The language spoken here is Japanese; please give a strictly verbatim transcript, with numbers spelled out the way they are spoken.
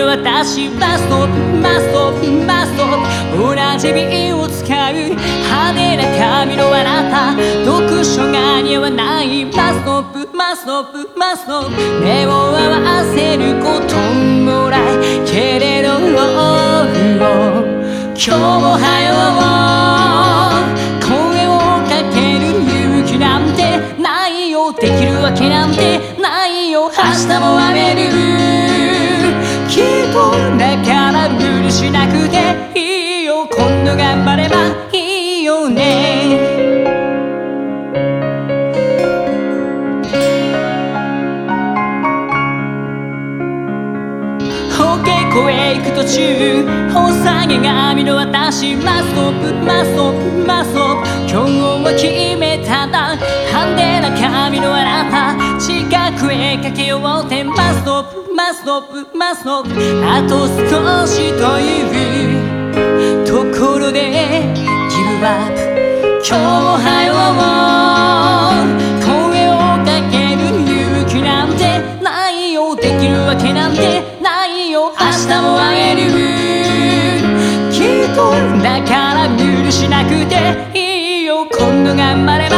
私マストマストマスト同じ瓶を使う派手な髪のあなた読書が似合わないマストップマストップマストップ目を合わせることもないけれど今日もはよ声をかける勇気なんてないよできるわけなんてないよ明日も雨るきっとだから無理しなくていいよ今度頑張ればいいよねお稽古へ行く途中お下げ髪の私マストップマストップマストップ今日は決めたんだ派手な髪のあなた近くへかけようってマストップマストップマストップあと少しというところでギブアップ今日もはよ声をかける勇気なんてないよできるわけなんてないよ明日も会えるきっとだから無理しなくていいよ今度頑張れば